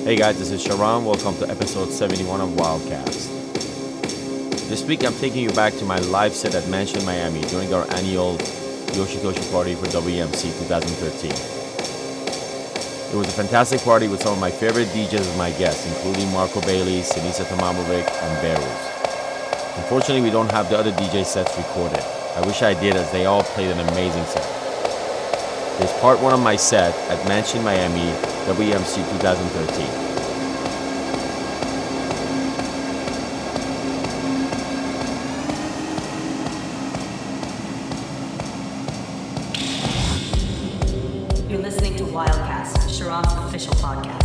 Hey guys, this is Sharon. Welcome to episode 71 of Wildcast. This week I'm taking you back to my live set at Mansion Miami during our annual Yoshitoshi party for WMC 2013. It was a fantastic party with some of my favorite DJs as my guests, including Marco Bailey, Sinisa Tomamovic, and Behrooz. Unfortunately, we don't have the other DJ sets recorded. I wish I did, as they all played an amazing set. Here's part one of my set at Mansion Miami, WMC 2013. You're listening to Wildcast, Sharon's official podcast.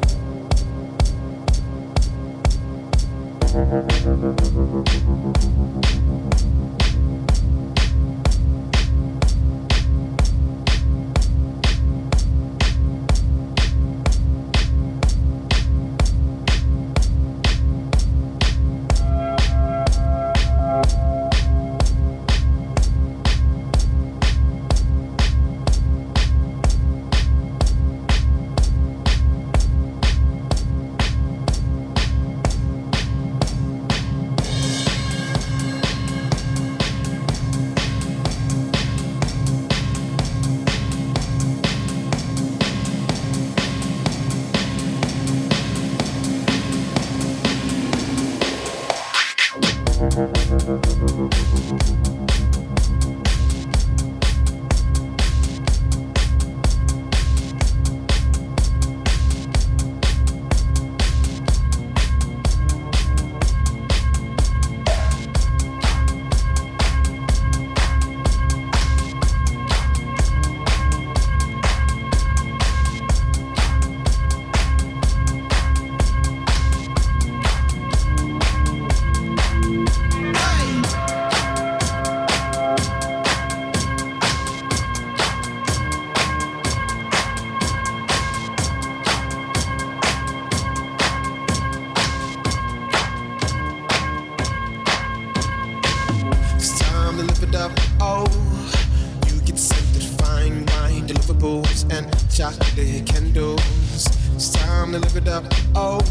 Chocolate candles, it's time to live it up. Oh,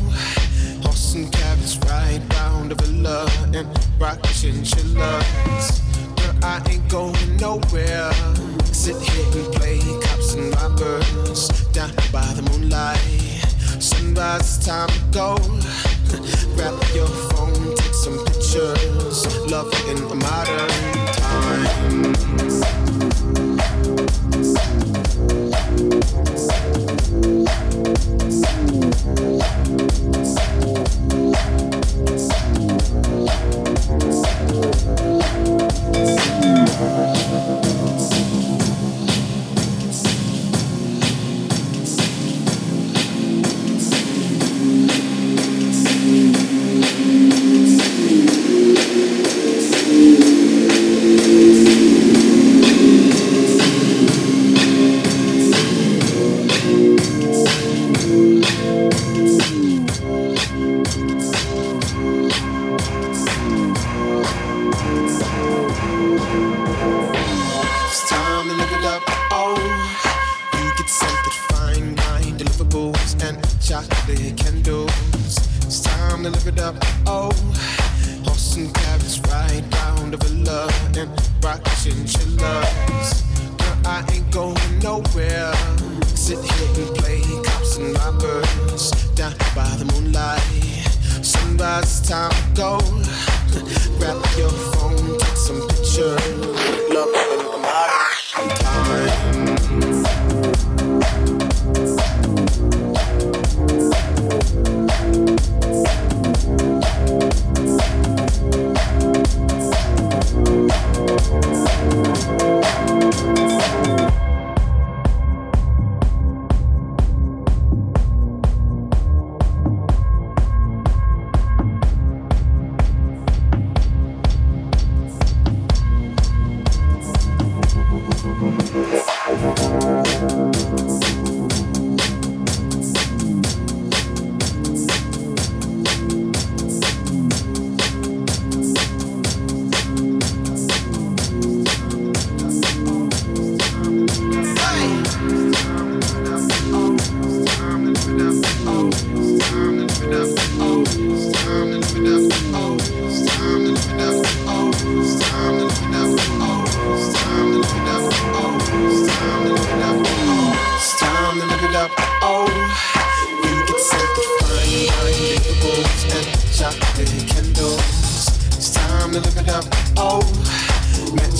horse and carriage ride round the villa and rock chinchillas. Girl, I ain't going nowhere. Sit here and play cops and robbers down by the moonlight. Sunrise, it's time to go. Grab your phone, take some pictures. Love in a modern times. Chocolate candles, it's time to live it up. Oh, horse and carriage ride round the villa and rock chinchillas. Girl, I ain't going nowhere. Sit here and play cops and robbers down by the moonlight. Sunrise, time to go. Grab your phone, take some pictures. Love in my time.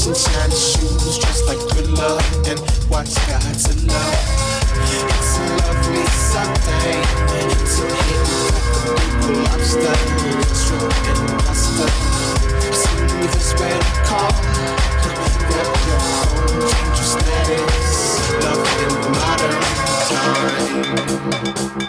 and shiny shoes, just like Thriller, and watch God to love. It's a lovely Sunday, so here we got the big lobster, shrimp and pasta. Smooth as red car, grab your phone, change your status. Love in modern time.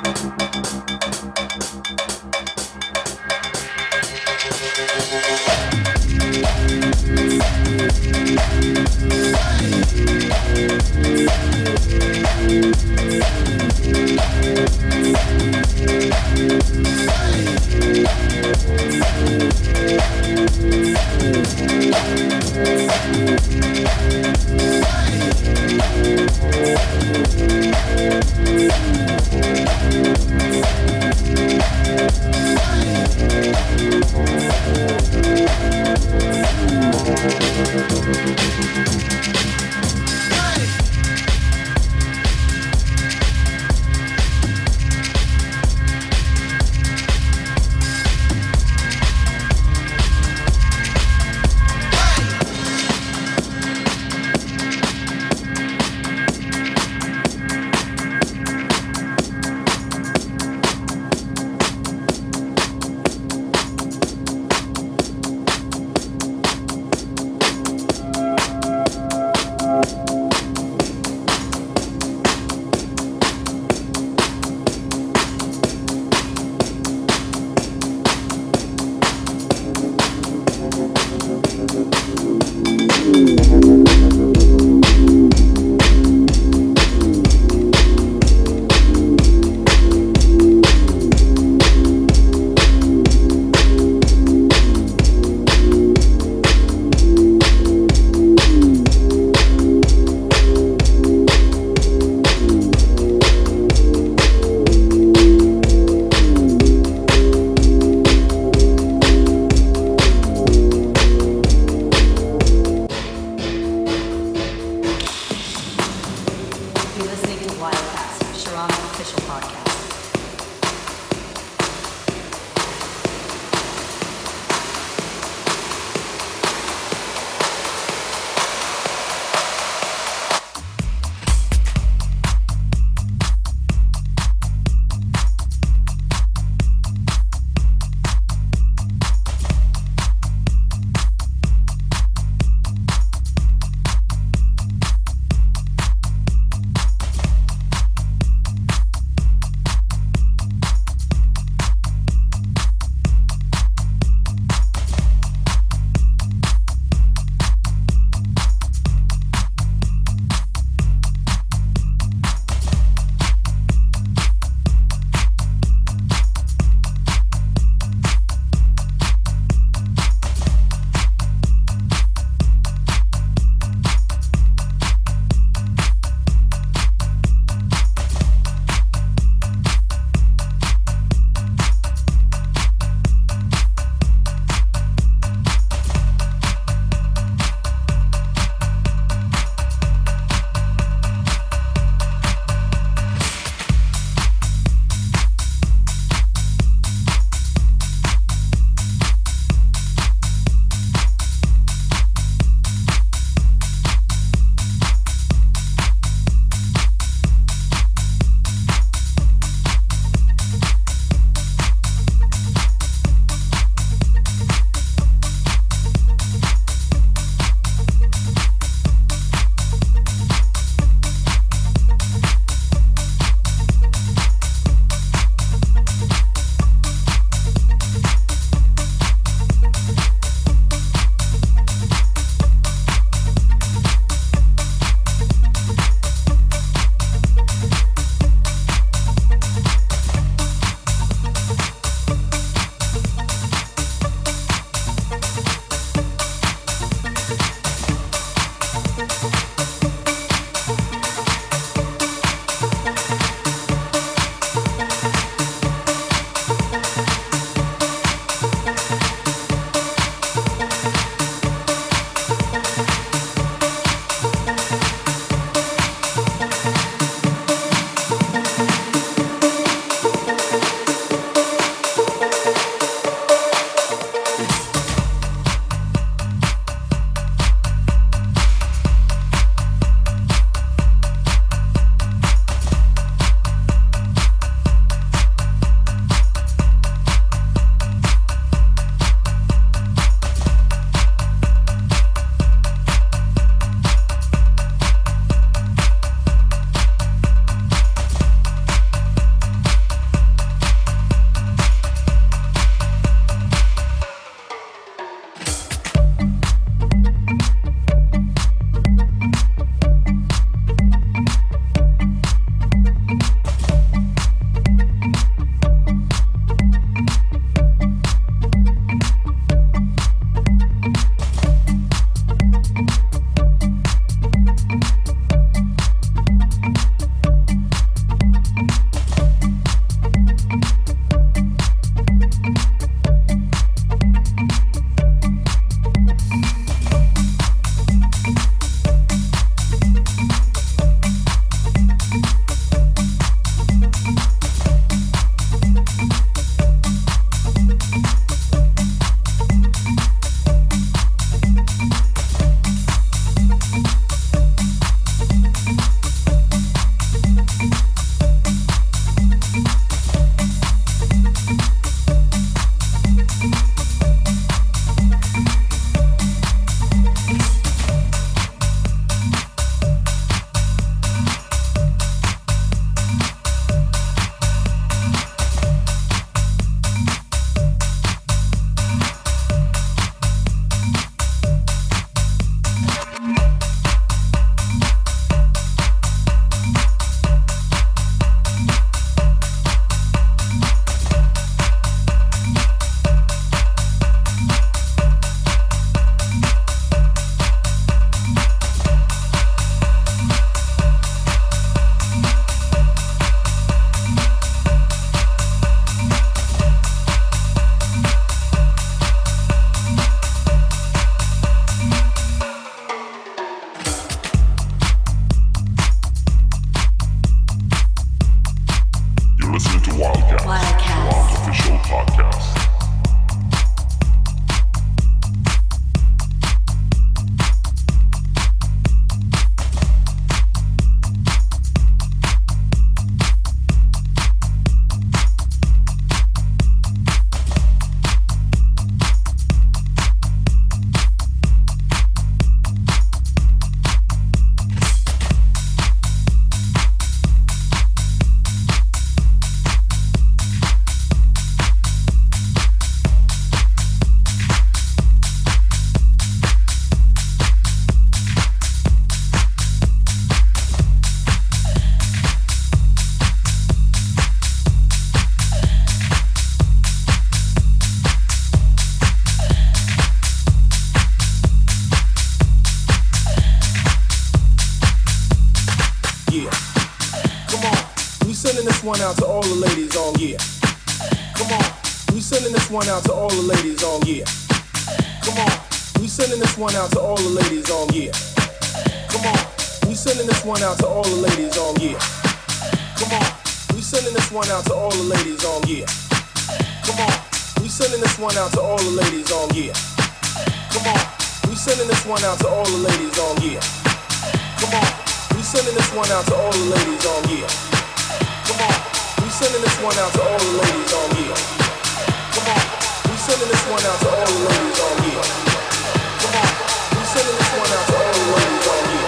sending this one out to all the ladies on, yeah. Come on. We sending this one out to all the ladies on, yeah. Come on. We sending this one out to all the ladies on, yeah. Come on. We sending this one out to all the ladies on, yeah. Come on. We sending this one out to all the ladies on, yeah. Come on. We sending this one out to all the ladies on, yeah. Come on. We sending this one out to all the ladies on, yeah. Come on. We sending this one out to all the ladies on, yeah. Come on. We sending this one out to all the ladies on, yeah. Come on. We sending this one out to all the ladies on, yeah. Come on. We sending this one out to all the ladies on, yeah.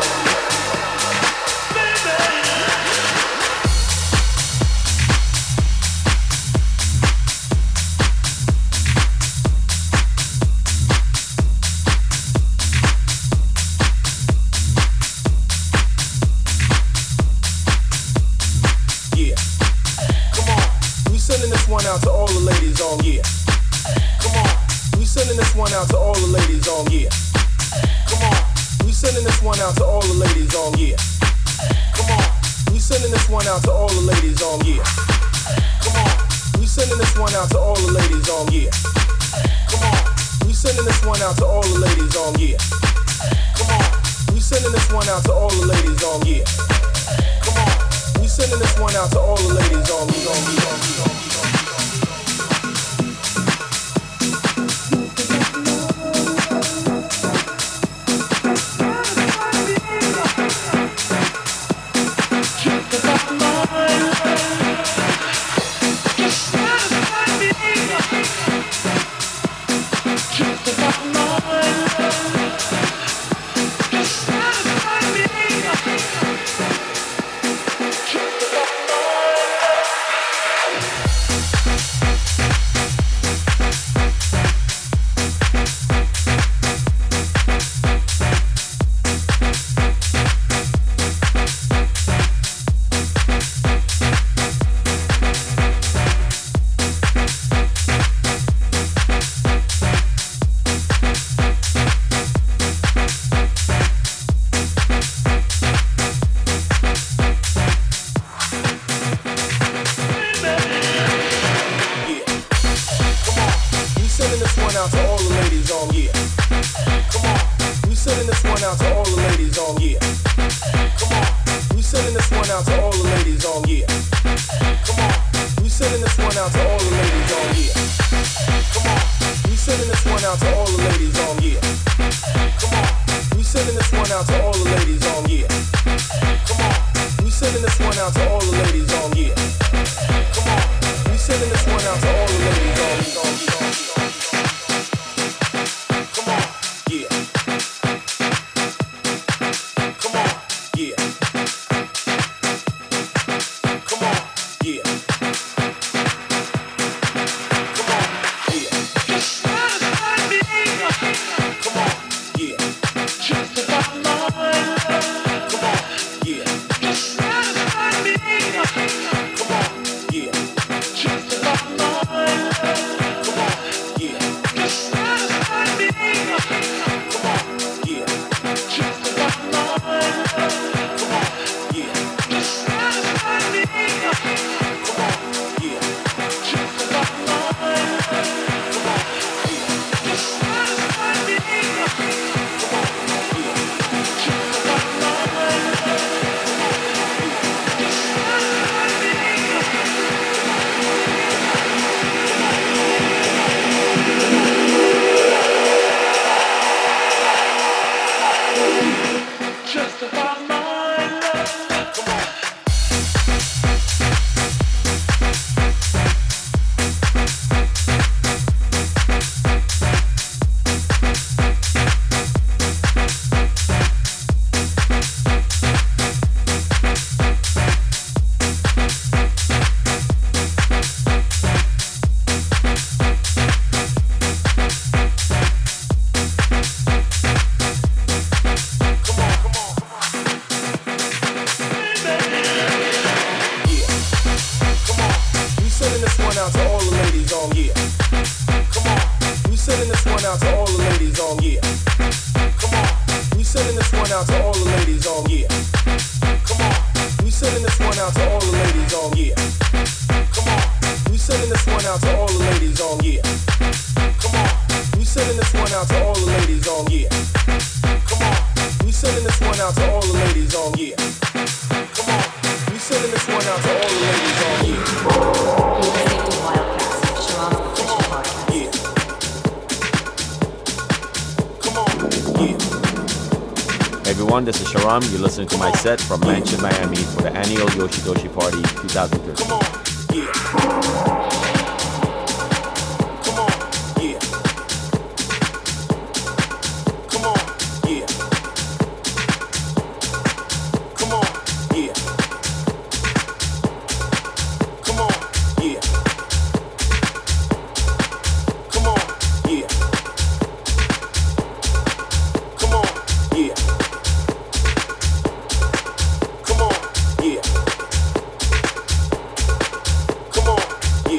One out to all the ladies on, yeah. Come on, we sending this one out to all the ladies on, yeah. Come on, we sending this one out to all the ladies on, yeah. Come on, we sending this one out to all the ladies on, yeah. Come on, we sending this one out to all the ladies on, yeah. Come on, we sending this one out to all the ladies on, yeah. Come on, we sending this one out to all the ladies on, yeah. Come on, we sending this one out to all the ladies on, on. out to all the ladies on, yeah. Come on. We sending this one out to all the ladies, oh yeah. Come on. We sending this one out to all the ladies, oh yeah. Come on. We sending this one out to all the ladies, oh yeah. Come on. We sending this one out to all the ladies, oh yeah. Come on. We sending this one out to all the ladies, oh yeah. You're listening to Wildcast, Sharon's official podcast. Yeah. Come on. Yeah. Hey everyone, this is Sharam. You're listening to my set from Mansion, Miami for the annual Yoshitoshi Party 2013. Come on. Yeah. Come on. Yeah. Come on. Yeah. Come on. Yeah. Come on. Yeah. Come on. Yeah. Come on. Yeah. Come on. Yeah. Come on.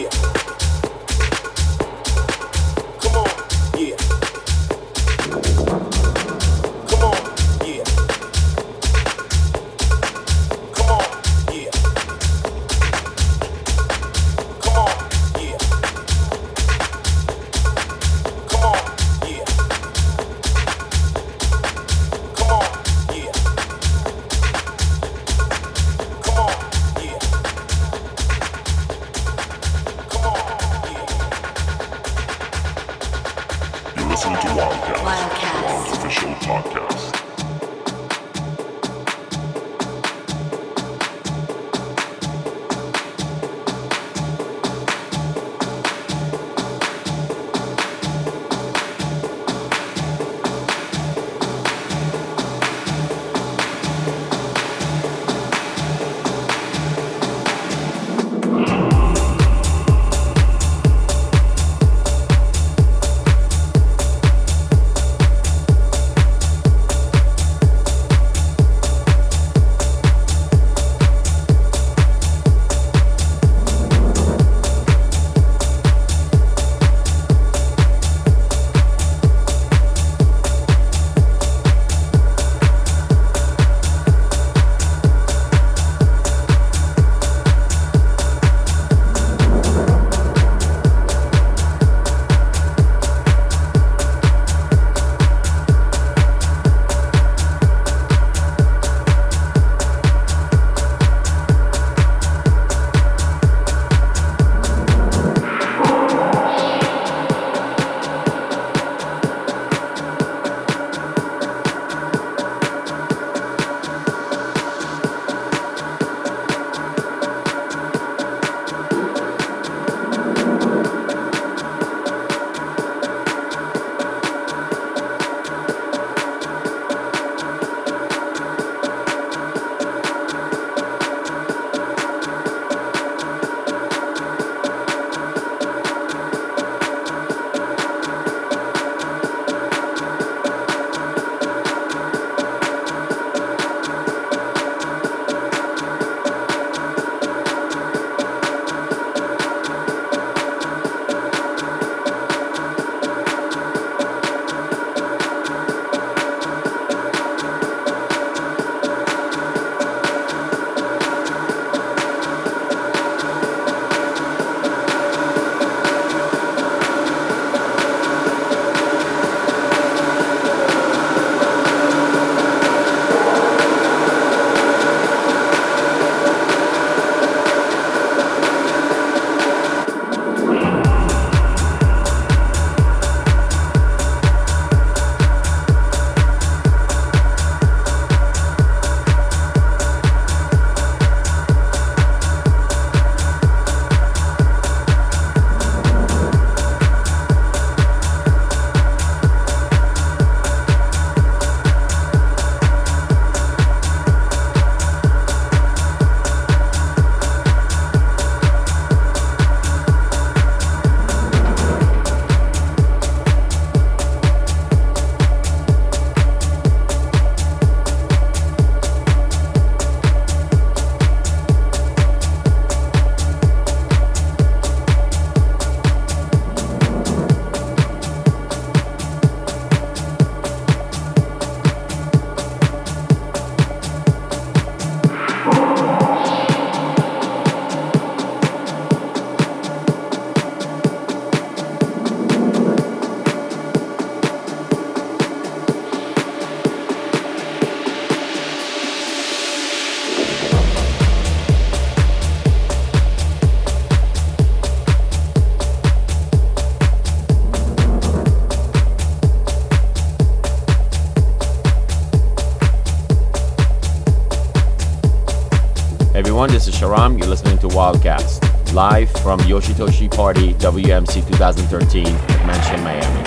everyone, this is Sharam. You're listening to Wildcast, live from Yoshitoshi Party WMC 2013 at Mansion, Miami.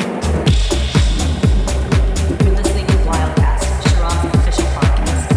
You're listening to Wildcast, Sharam's official podcast.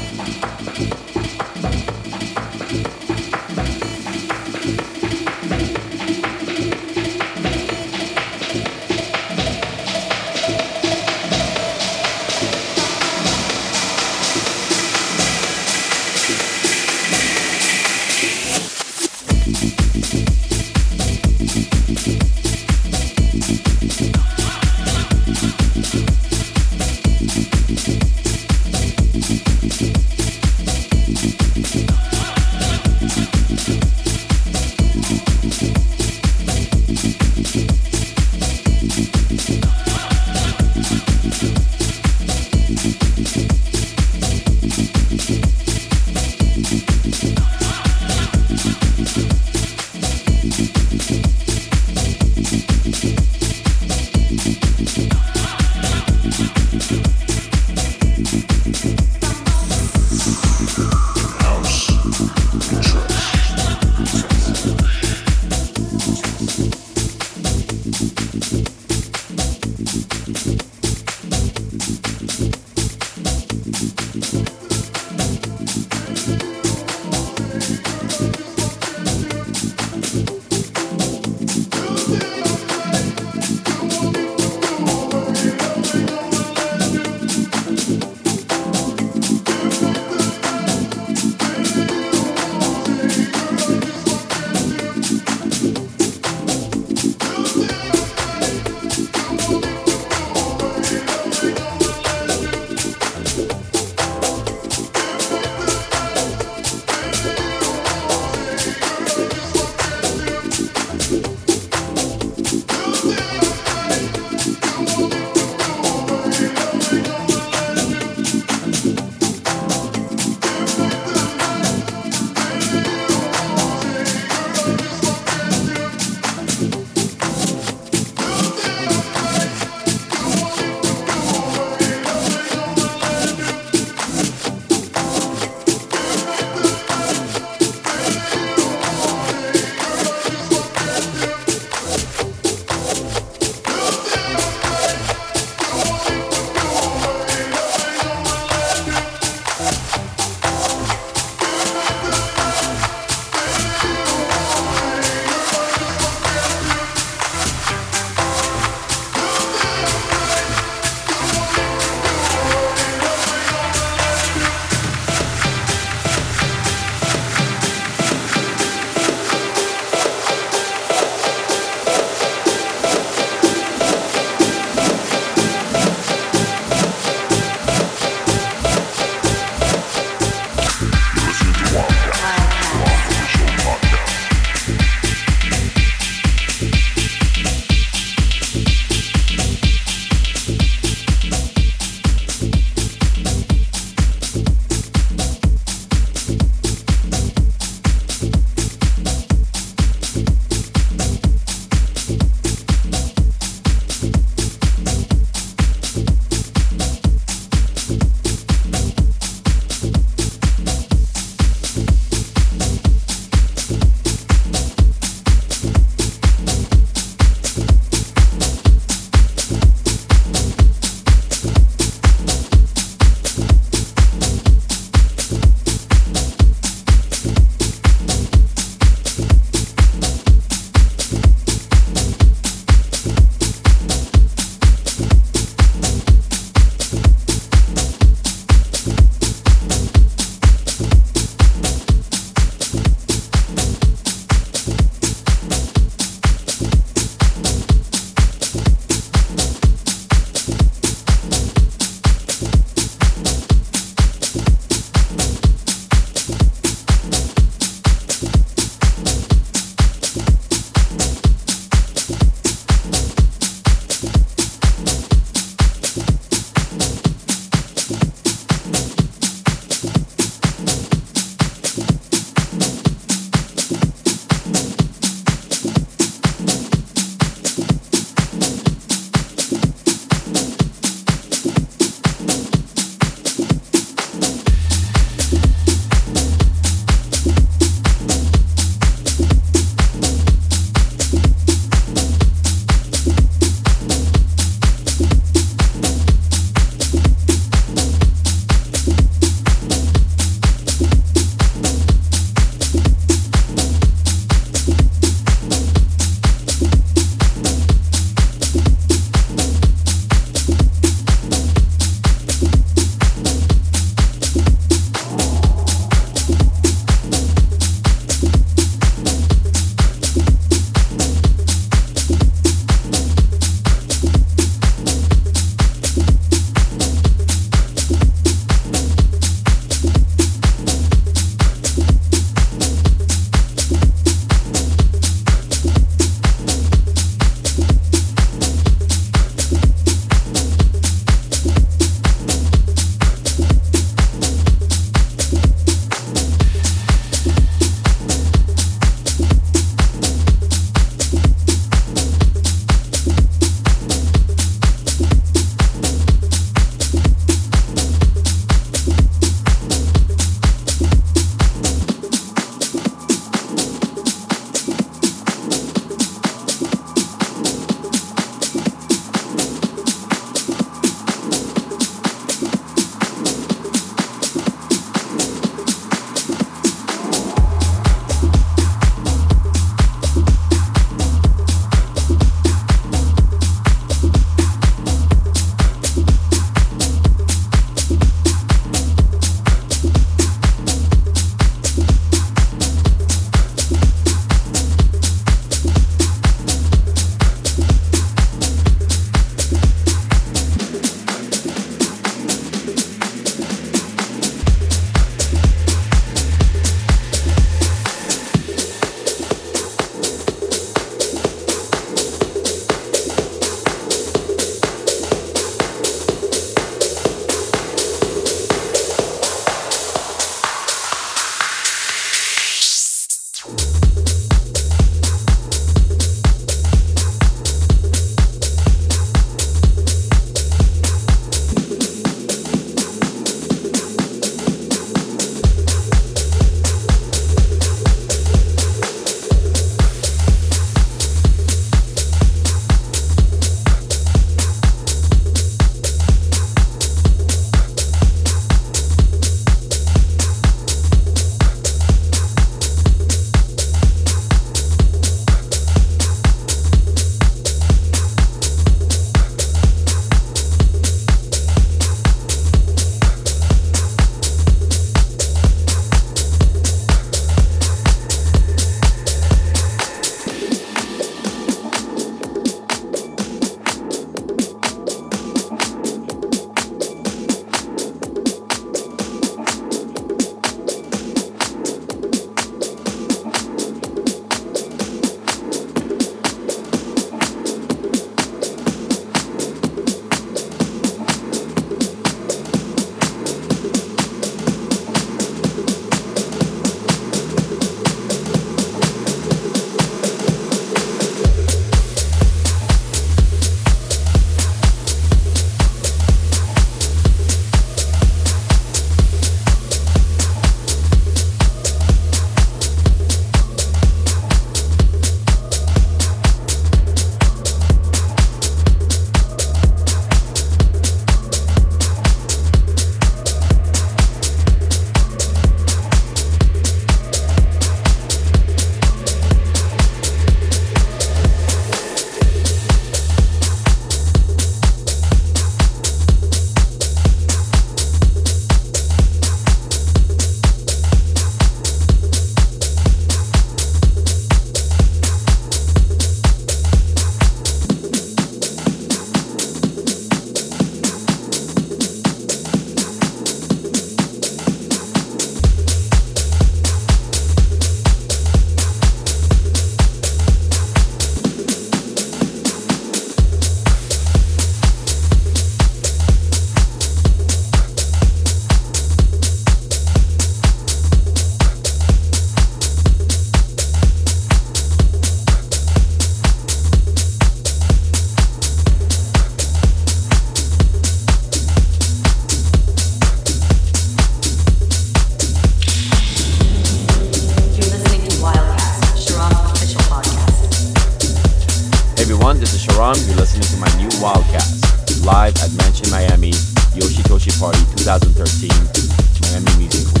Hey everyone, this is Sharon. You're listening to my new Wildcast, live at Mansion Miami, Yoshitoshi Party 2013, Miami Music Week.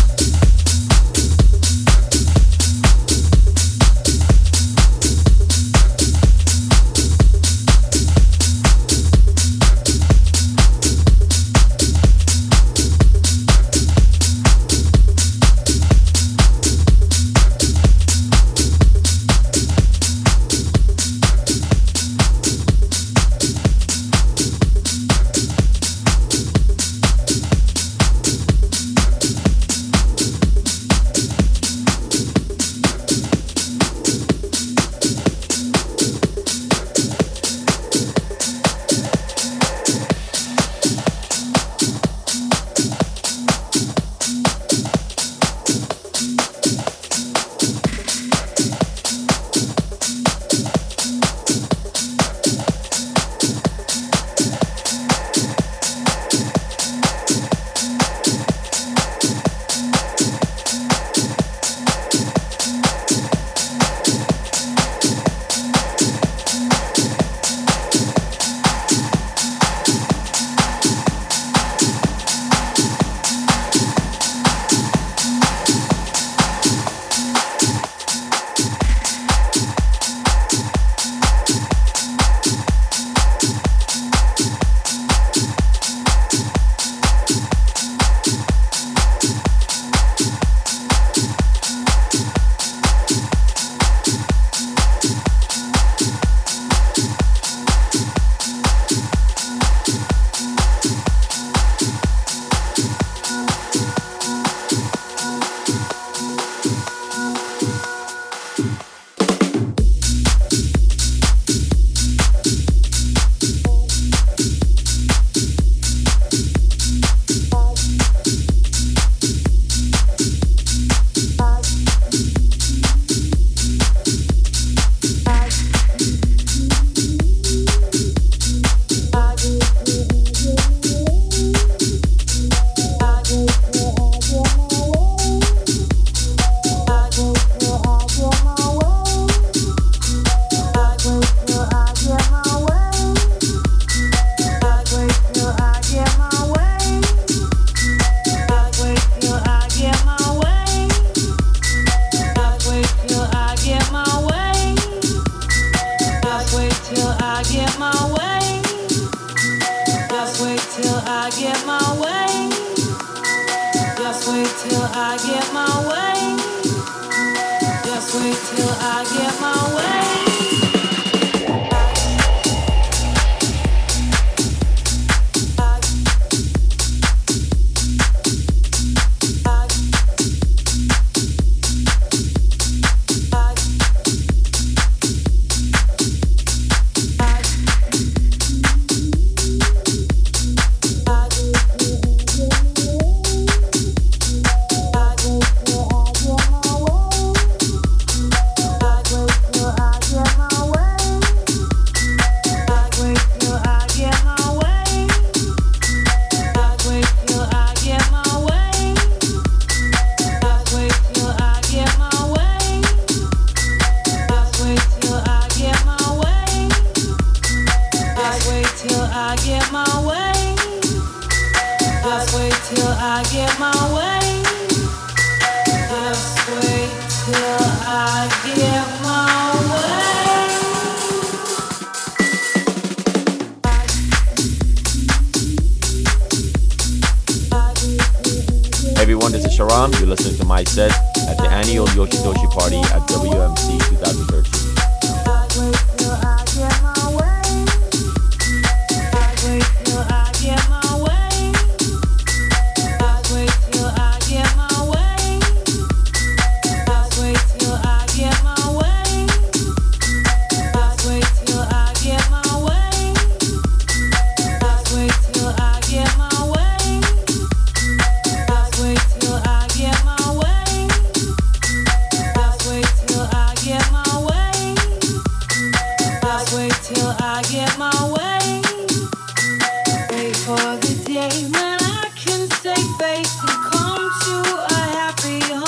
Everyone, this is Sharon. You're listening to my set at the annual Yoshitoshi Party at WMC 2013.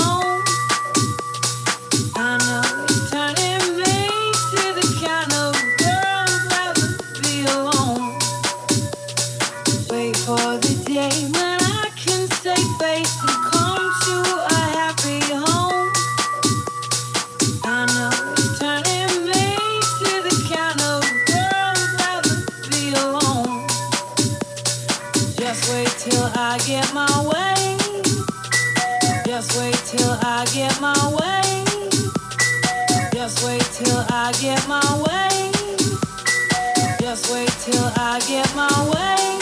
I know it's turning me to the kind of I get my way. Just wait till I get my way. Just wait till I get my way. Just wait till I get my way.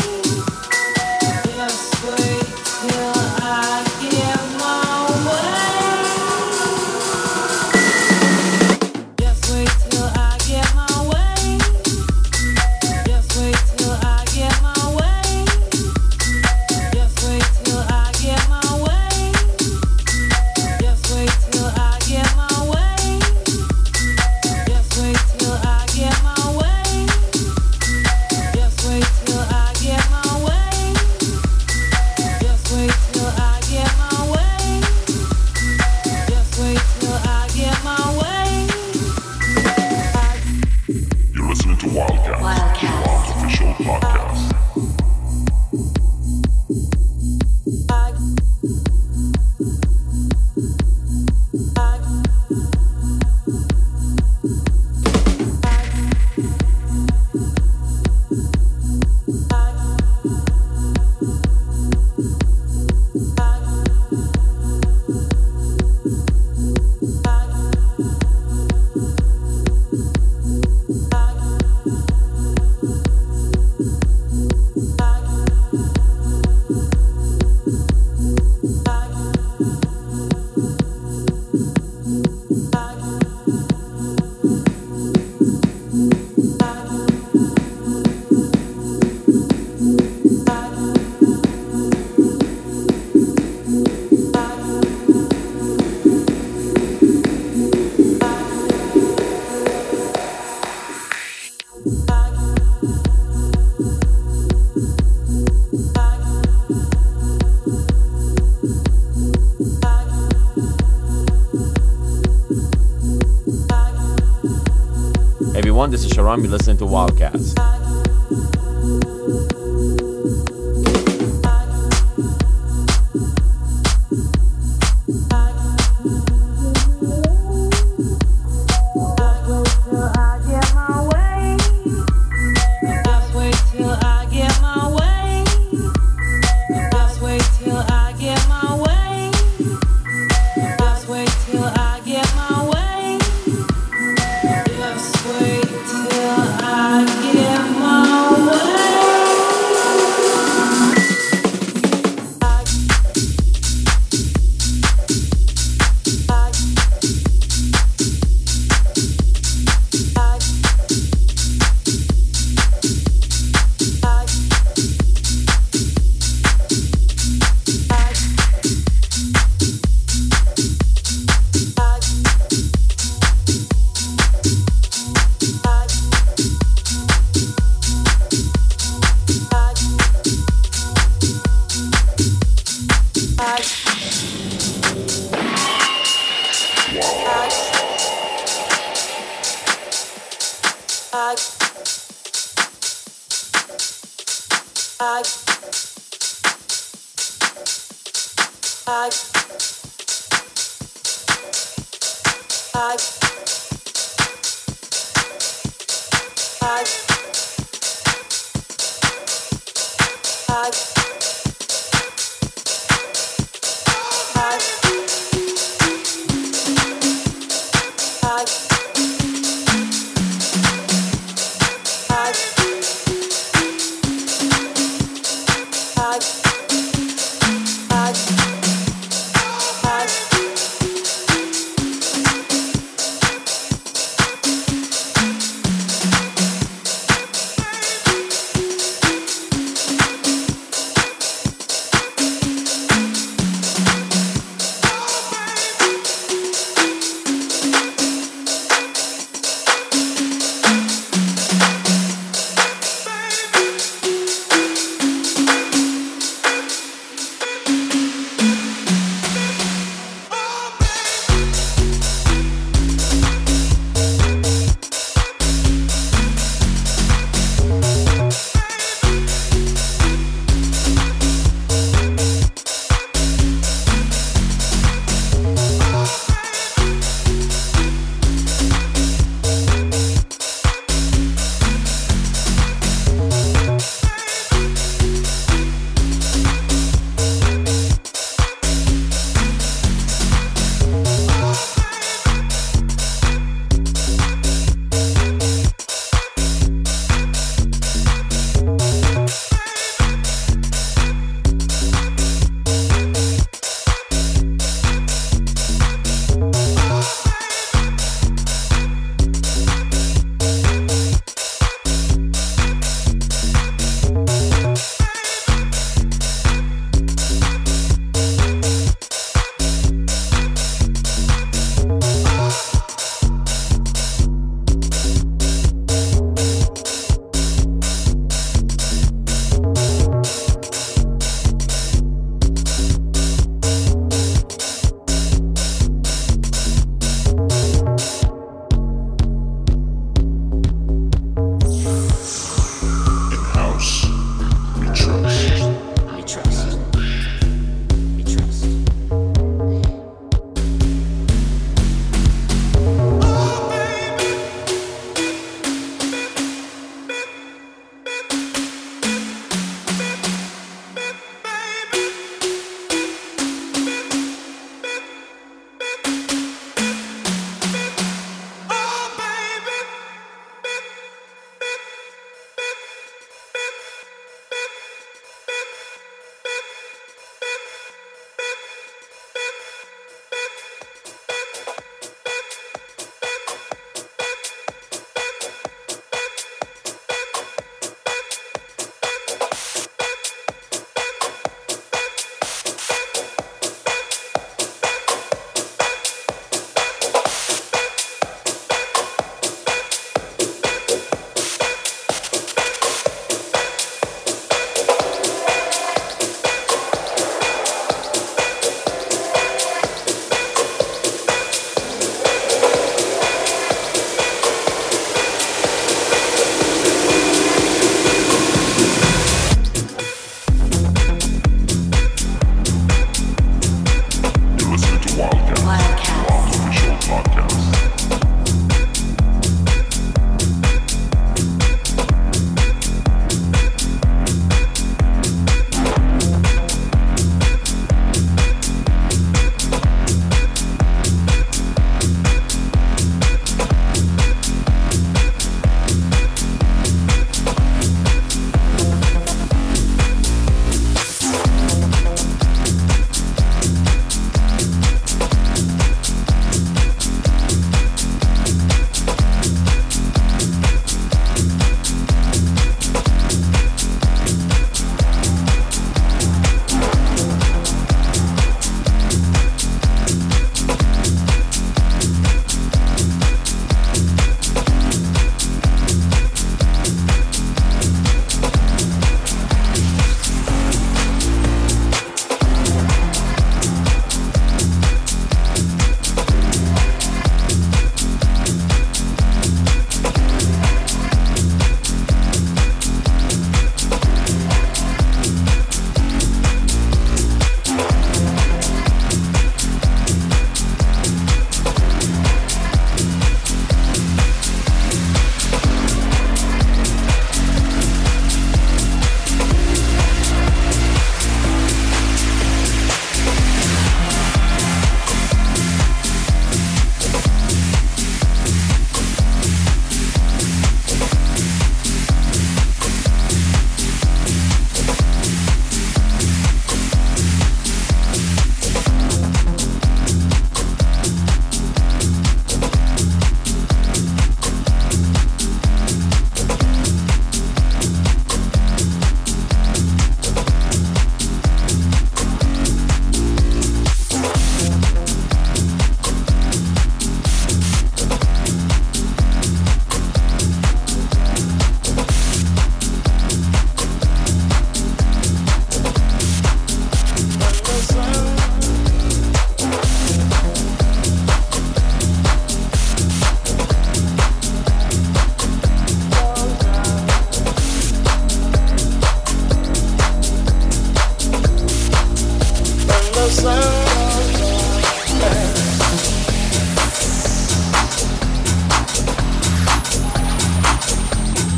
Just wait till I get my way. Just wait till I get my way. Just wait till I get my way. Just wait till I get my way. Just wait till I get my way. Just wait till I get my way. Just wait till I get my way. Just wait till I get my way. Just wait till I get my way. You're listening to Wildcast, Wild's official podcast. Everyone, this is Sharon. You're listening to Wildcast.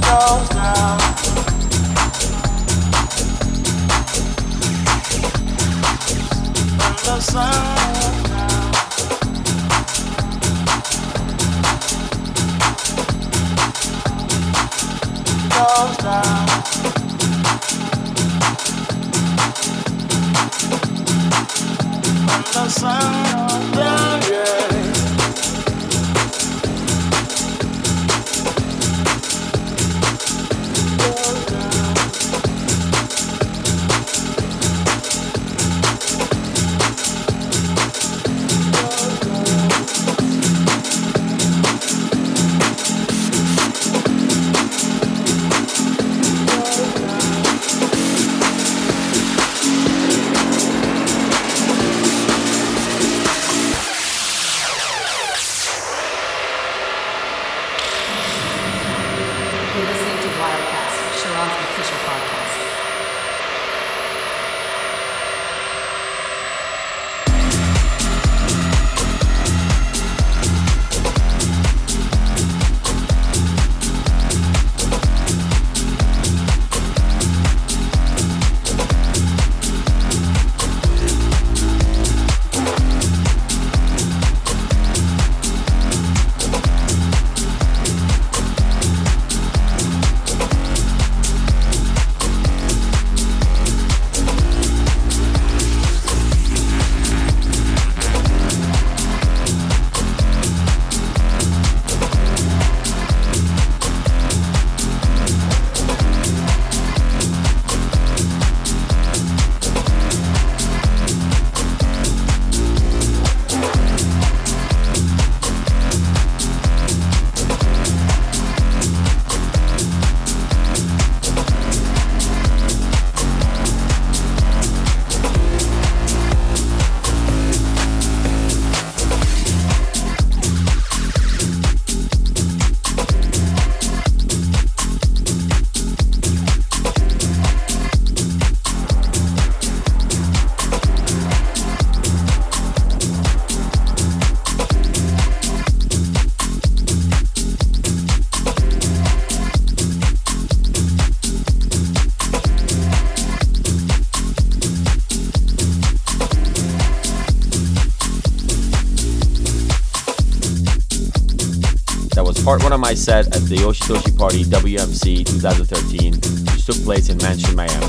Part 1 of my set at the Yoshitoshi Party WMC 2013, which took place in Mansion, Miami.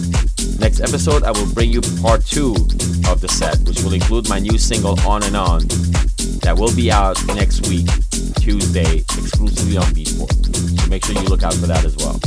Next episode, I will bring you part 2 of the set, which will include my new single On and On, that will be out next week, Tuesday, exclusively on Beatport. So make sure you look out for that as well.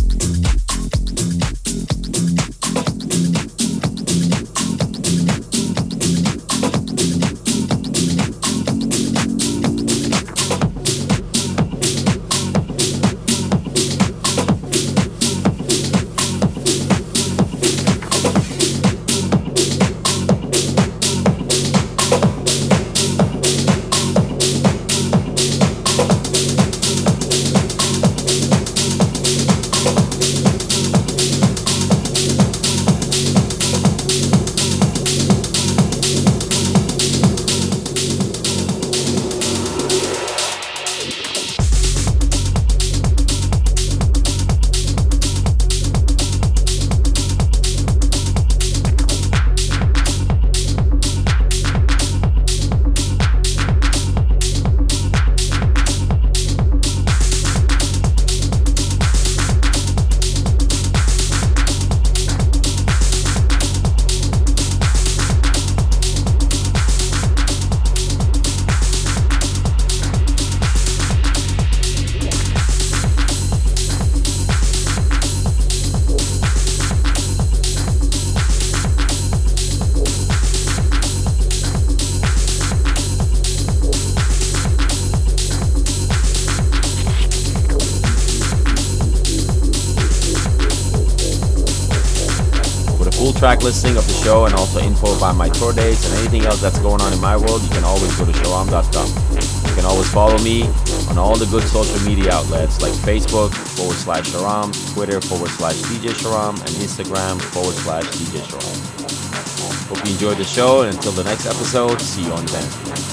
Track listing of the show and also info about my tour dates and anything else that's going on in my world, you can always go to sharam.com. You can always follow me on all the good social media outlets like Facebook /Sharam, Twitter /DJ Sharam, and Instagram /DJ Sharam. Hope you enjoyed the show, and until the next episode, see you on then.